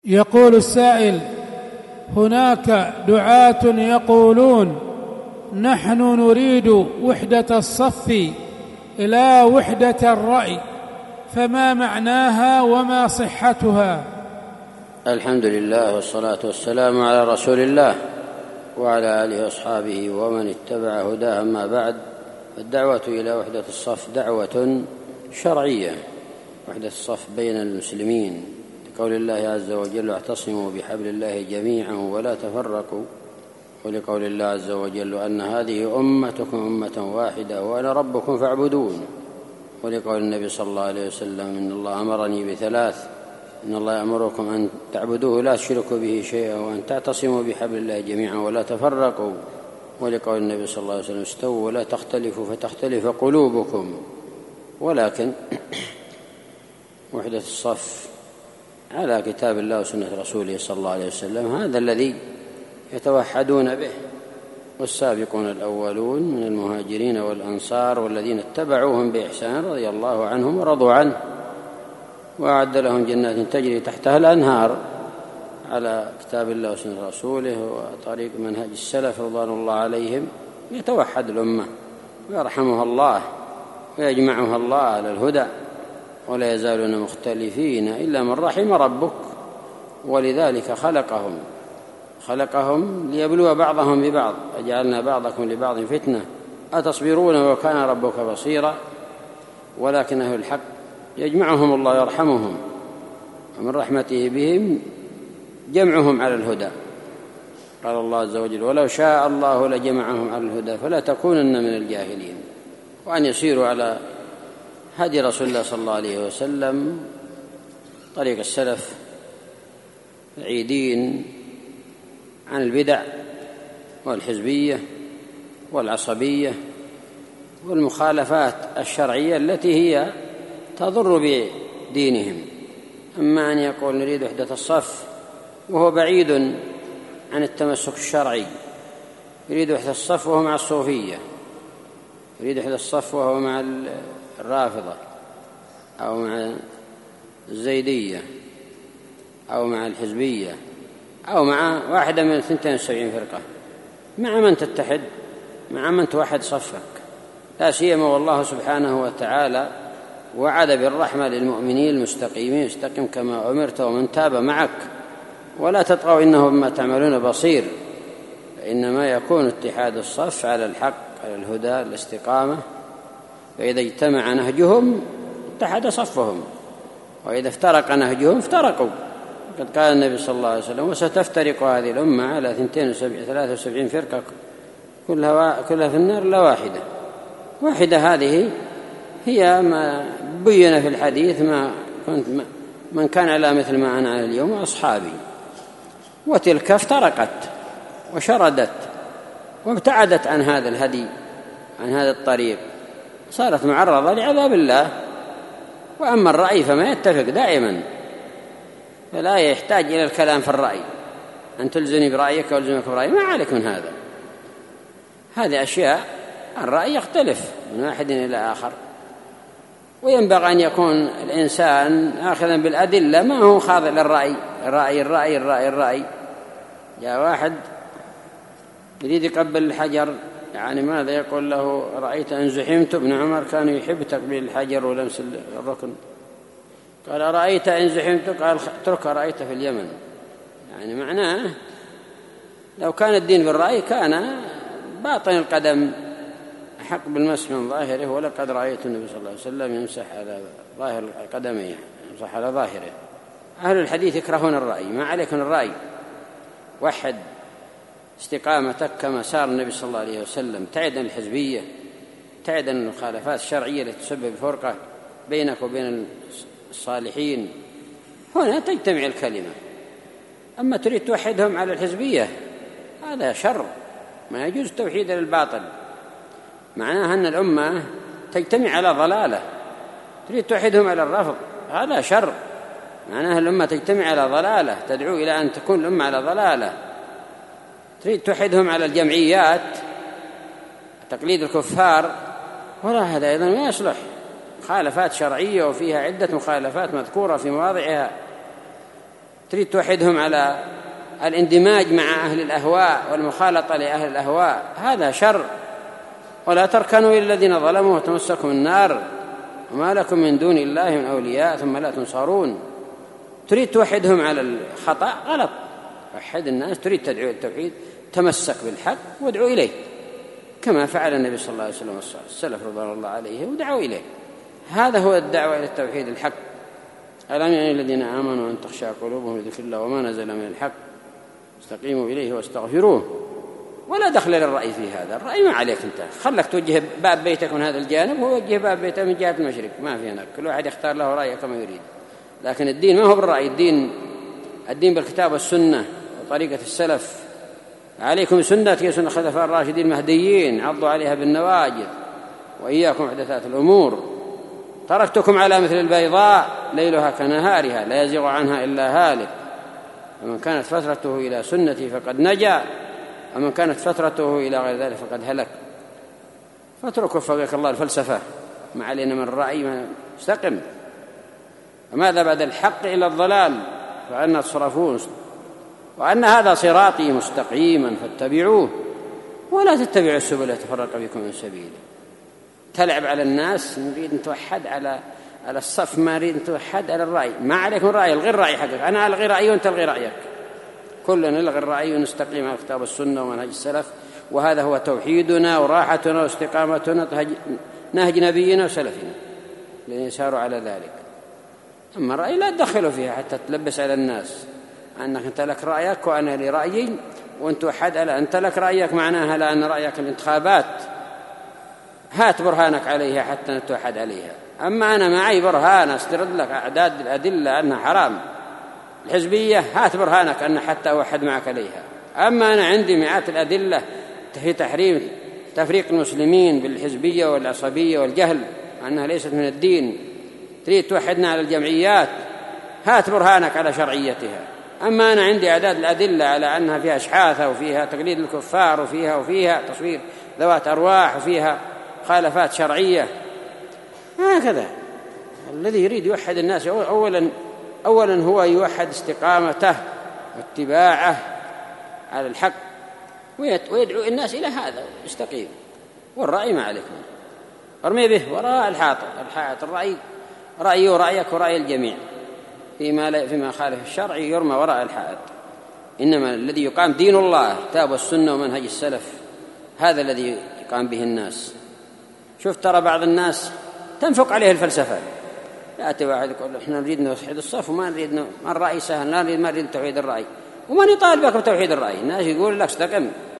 يقول السائل: هناك دعاة يقولون نحن نريد وحدة الصف إلى وحدة الرأي، فما معناها وما صحتها؟ الحمد لله والصلاة والسلام على رسول الله وعلى آله وأصحابه ومن اتبع هداه. أما بعد، الدعوة إلى وحدة الصف دعوة شرعية، وحدة الصف بين المسلمين، لقول الله عز وجل: واعتصموا بحبل الله جميعا ولا تفرقوا، ولقول الله عز وجل: أن هذه أمتكم أمة واحدة وأنا ربكم فاعبدون، ولقول النبي صلى الله عليه وسلم: إن الله أمرني بثلاث: إن الله يأمركم أن تعبدوه لا تشركوا به شيئا وأن تعتصموا بحبل الله جميعا ولا تفرقوا، ولقول النبي صلى الله عليه وسلم: استووا ولا تختلفوا فتختلف قلوبكم. ولكن وحدة الصف على كتاب الله وسنة رسوله صلى الله عليه وسلم هذا الذي يتوحدون به، والسابقون الأولون من المهاجرين والأنصار والذين اتبعوهم بإحسان رضي الله عنهم ورضوا عنه، وأعد لهم جنات تجري تحتها الأنهار على كتاب الله وسنة رسوله وطريق منهج السلف رضوان الله عليهم. يتوحد الأمة ويرحمها الله ويجمعها الله على الهدى، ولا يزالون مختلفين إلا من رحم ربك، ولذلك خلقهم ليبلو بعضهم ببعض، وجعلنا بعضكم لبعض فتنة أتصبرون وكان ربك بصيرا. ولكنه الحق يجمعهم الله يرحمهم، ومن رحمته بهم جمعهم على الهدى. قال الله عز وجل: ولو شاء الله لجمعهم على الهدى فلا تكونن من الجاهلين. وأن يسيروا على هدي رسول الله صلى الله عليه وسلم، طريق السلف، بعيدين عن البدع والحزبية والعصبية والمخالفات الشرعية التي هي تضر بدينهم. أما أن يقول نريد وحدة الصف وهو بعيد عن التمسك الشرعي، يريد وحدة الصف وهو مع الصوفية، يريد وحدة الصف وهو مع الرافضة أو مع الزيدية أو مع الحزبية أو مع واحدة من 72 فرقة، مع من تتحد؟ مع من توحد صفك؟ لا سيما والله سبحانه وتعالى وعد بالرحمة للمؤمنين المستقيمين: استقم كما أمرت ومن تاب معك ولا تطغوا إنه بما تعملون بصير. إنما يكون اتحاد الصف على الحق، على الهدى، الاستقامة. فإذا اجتمع نهجهم اتحد صفهم، وإذا افترق نهجهم افترقوا. قد قال النبي صلى الله عليه وسلم: وستفترق هذه الأمة على 73 فرقة كلها في النار إلا واحدة. هذه هي ما بين في الحديث: من كان على مثل ما أنا على اليوم وأصحابي. وتلك افترقت وشردت وابتعدت عن هذا الهدي، عن هذا الطريق، صارت معرضة لعذاب الله. وأما الرأي فما يتفق دائما، فلا يحتاج إلى الكلام في الرأي، أن تلزني برأيك والزمك برأيي، ما عليك من هذا. هذه أشياء الرأي يختلف من واحد إلى آخر، وينبغي أن يكون الإنسان آخذا بالأدلة، ما هو خاضع للرأي. الرأي يا واحد يريد يقبل الحجر، يعني ماذا يقول له؟ رأيت أن زحمت. ابن عمر كان يحب تقبيل الحجر ولمس الركن. قال: رأيت إن زحمت؟ قال: اتركها، رأيت في اليمن. يعني معناه لو كان الدين بالرأي كان باطن القدم أحق بالمسح من ظاهره، ولقد رأيت النبي صلى الله عليه وسلم يمسح على ظاهر قدميه، يمسح على ظاهره. أهل الحديث يكرهون الرأي، ما عليك من الرأي. وحد استقامتك كما سار النبي صلى الله عليه وسلم، تعد عن الحزبية، تعد عن المخالفات الشرعية التي تسبب فرقة بينك وبين الصالحين. هنا تجتمع الكلمة. أما تريد توحدهم على الحزبية هذا شر، ما يجوز التوحيد للباطل. معناها أن الأمة تجتمع على ضلالة. تريد توحدهم على الرفض هذا شر، معناها الأمة تجتمع على ضلالة، تدعو إلى أن تكون الأمة على ضلالة. تريد توحدهم على الجمعيات، تقليد الكفار، ولا هذا أيضا ما يصلح. مخالفات شرعية وفيها عدة مخالفات مذكورة في مواضعها. تريد توحدهم على الاندماج مع أهل الأهواء والمخالطة لأهل الأهواء، هذا شر. ولا تركنوا إلى الذين ظلموا وتمسكم النار وما لكم من دون الله من أولياء ثم لا تنصرون. تريد توحدهم على الخطأ، غلط. وحد الناس، تريد تدعو التوحيد، تمسك بالحق وادعو إليه كما فعل النبي صلى الله عليه وسلم السلف رضوان الله عليه ودعوا إليه. هذا هو الدعوة إلى التوحيد الحق. ألم يعني الذين آمنوا أن تخشع قلوبهم لذكر الله وما نزل من الحق استقيموا إليه واستغفروه. ولا دخل للرأي في هذا، الرأي ما عليك أنت، خلك توجه باب بيتك من هذا الجانب ووجه باب بيتك من جهة المشرق، ما في هناك، كل واحد يختار له رأيه كما يريد. لكن الدين ما هو بالرأي، الدين بالكتاب والسنة وطريقة السلف. عليكم سنتي سنة الخلفاء الراشدين المهديين عضوا عليها بالنواجذ وإياكم محدثات الأمور. تركتكم على مثل البيضاء ليلها كنهارها لا يزيغ عنها إلا هالك. ومن كانت فترته إلى سنتي فقد نجا ومن كانت فترته إلى غير ذلك فقد هلك. فاتركوا فقك الله الفلسفة، ما علينا من الرأي، ما استقم. وماذا بعد الحق إلى الضلال فأنا تصرفون. وأن هذا صراطي مستقيما فاتبعوه ولا تتبعوا السبل تفرق بكم من سبيله. تلعب على الناس، نريد نتوحد على الصف، ما نريد نتوحد على الرأي. ما عليكم رأي، الغي الرأي حقك، أنا ألغي رأيي وأنت الغي رأيك، كلنا نلغي الرأي ونستقيم على الكتاب والسنة ومنهج السلف. وهذا هو توحيدنا وراحتنا واستقامتنا، نهج نبينا وسلفنا الذين ساروا على ذلك. أما الرأي لا تدخلوا فيها حتى تلبس على الناس أنك أنت لك رأيك وأنا لي رأيي وأنت وحد على أنت لك رأيك، معناها لا أن رأيك الانتخابات هات برهانك عليها حتى نتوحد عليها. أما أنا معي برهان أسترد لك أعداد الأدلة أنها حرام، الحزبية هات برهانك أن حتى أوحد معك عليها. أما أنا عندي مئات الأدلة في تحريم تفريق المسلمين بالحزبية والعصبية والجهل أنها ليست من الدين، تريد توحدنا على الجمعيات، هات برهانك على شرعيتها. أما أنا عندي أعداد الأدلة على أنها فيها إشحاثة وفيها تقليد الكفار وفيها تصوير ذوات أرواح وفيها خالفات شرعية. هكذا الذي يريد يوحد الناس أولا هو يوحد استقامته واتباعه على الحق ويدعو الناس إلى هذا يستقيم. والرأي ما عليكم، ارمي به وراء الحائط. الرأي رأيي ورأيك ورأي الجميع فيما خالف الشرع يرمى وراء الحائط. إنما الذي يقام دين الله كتاب والسنة ومنهج السلف، هذا الذي يقام به الناس. شوف ترى بعض الناس تنفق عليه الفلسفة، يأتي واحد يقول إحنا نريد نوحد الصف وما نريد ما الرأي سهل، ما نريد توحيد الرأي، ومن يطالبك بتوحيد الرأي؟ الناس يقول لك استقم،